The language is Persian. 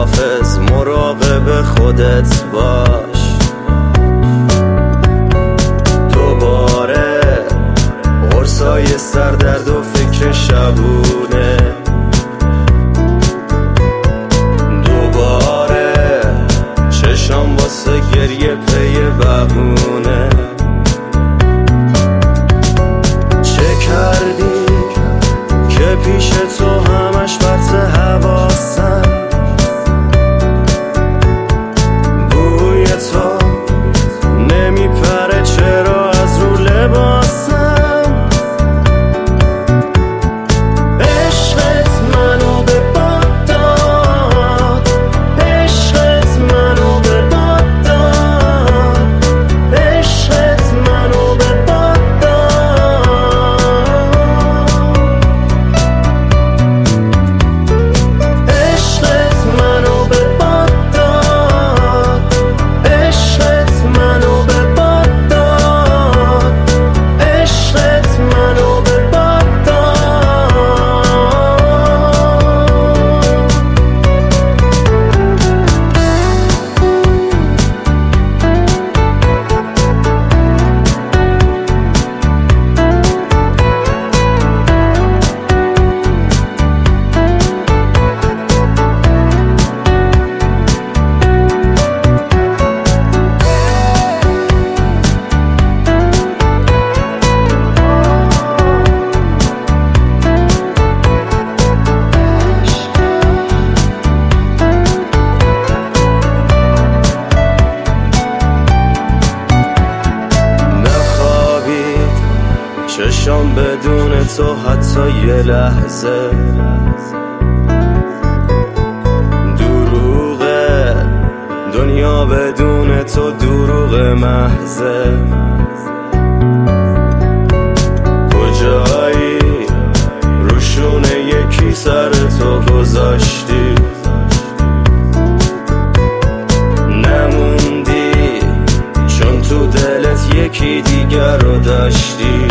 محافظ مراقب خودت باش. دوباره قرصای سردرد و فکر شبونه، دوباره چشام واسه گریه پی بهونه. چه کردی که پیش تو همش بحث حواسم، بوی تو نمیپره چرا از رو لباسم. عشقت منو به باد داد، عشقت منو به باد داد، عشقت منو به باد داد، عشقت منو به باد داد، عشقت منو به باد داد، عشقت منو به باد داد. چشام بدون تو حتی یه لحظه دروغه، دنیا بدون تو دروغ محضه. کجایی روشونه یکی سر تو گذاشتی، نموندی چون تو دلت یکی دیگر رو داشتی.